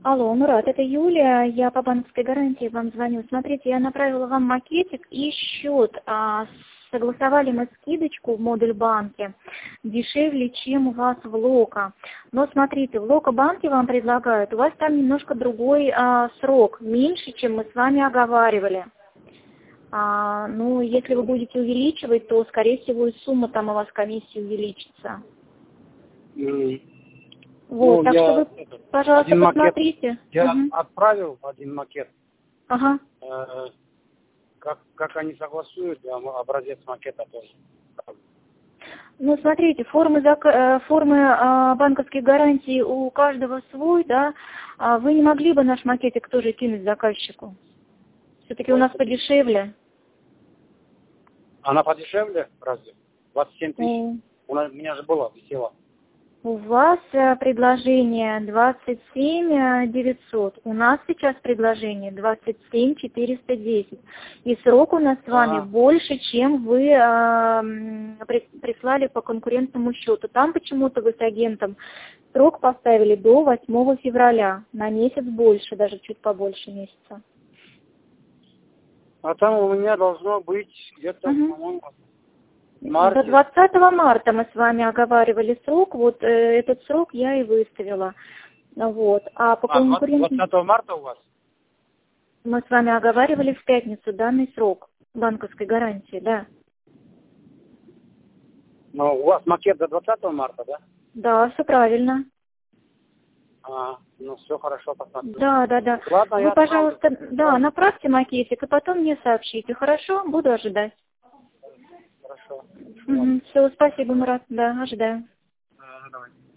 Алло, Мурат, это Юлия, я по банковской гарантии вам звоню. Смотрите, я направила вам макетик и счет. Согласовали мы скидочку в модуль банке дешевле, чем у вас в Лока. Но смотрите, в Лока банке вам предлагают, у вас там немножко другой срок, меньше, чем мы с вами оговаривали. Ну, если вы будете увеличивать, то, скорее всего, и сумма там у вас комиссии увеличится. Вот, Ну, так что вы, пожалуйста, посмотрите. Я отправил один макет. Ага. Как они согласуют, образец макета тоже. Ну, смотрите, формы банковских гарантий у каждого свой, да. Вы не могли бы наш макетик тоже кинуть заказчику? Все-таки у нас подешевле. Она подешевле, разве? 27 тысяч. У меня же было, висело. У вас предложение 27 900. У нас сейчас предложение 27 410. И срок у нас с вами больше, чем вы прислали по конкурентному счету. Там почему-то вы с агентом срок поставили до 8 февраля. На месяц больше, даже чуть побольше месяца. А там у меня должно быть где-то, по-моему, до 20 марта мы с вами оговаривали срок, вот этот срок я и выставила. Вот. А по конкурентному... 20 марта у вас? Мы с вами оговаривали в пятницу данный срок банковской гарантии, да. Но у вас макет до 20 марта, да? Да, все правильно. Ну все хорошо, посмотрю. Да. Ладно, вы, пожалуйста, направьте макетик, и потом мне сообщите. Хорошо? Буду ожидать. Хорошо. Все, спасибо, Мурат. Да, ожидаю. Давай.